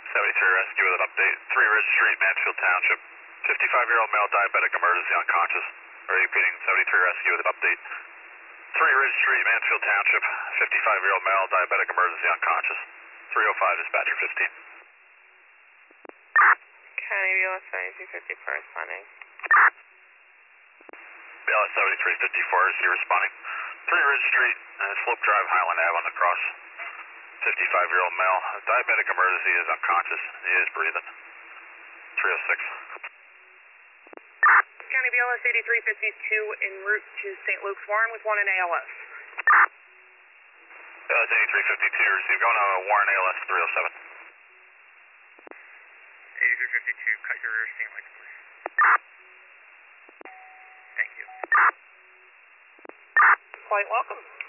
73 rescue with an update. 3 Ridge Street, Mansfield Township. 55-year-old male diabetic emergency unconscious. Repeating 73 rescue with an update. 3 Ridge Street, Mansfield Township. 55-year-old male diabetic emergency unconscious. 305 dispatcher 15. County BLS 7354 responding. BLS 7354 is here responding. 3 Ridge Street, Slope Drive, Highland Ave on the cross. 55-year-old male. Diabetic emergency is unconscious. He is breathing. 306. County BLS 8352 en route to St. Luke's Warren with 1 in ALS. BLS 8352 received going to Warren ALS 307. 8352, cut your rear steam lights, please. Thank you. Quite welcome.